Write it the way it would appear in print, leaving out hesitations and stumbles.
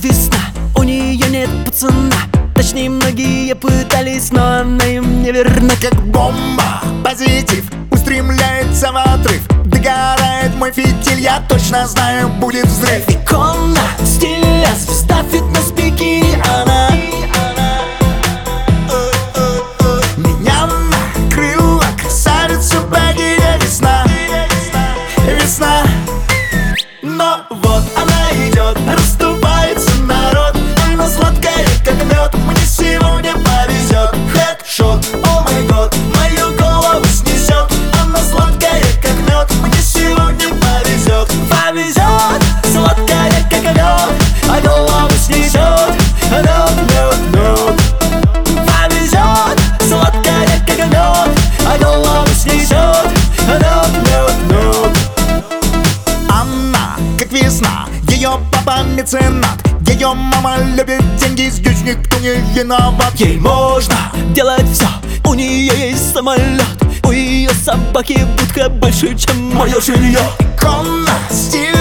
весна, у нее нет пацана. Точнее, многие пытались, но она им не верна. Как бомба, позитив устремляется в отрыв. Догорает мой фитиль, я точно знаю, будет взрыв. Икона стиля, звезда фитнес-бикини, она Меня накрыла красавица богиня весна. Весна. Но вот она идет, расступается народ. Она сладкая, как мед, мне сегодня повезет. Хедшот, о май год, Мою голову снесет. Она сладкая, как мед, мне сегодня повезет. повезет, сладкая, как мед, а голову снесет. Мед, мед, мед. Повезет, сладкая, как мед, а голову снесет. Мед, мед, мед. Она, как весна, ее папа меценат. Ее мама любит деньги, здесь никто не виноват. Ей можно делать все, у нее есть самолет. У ее собаки будка больше, чем мое жилье. Икона стиля.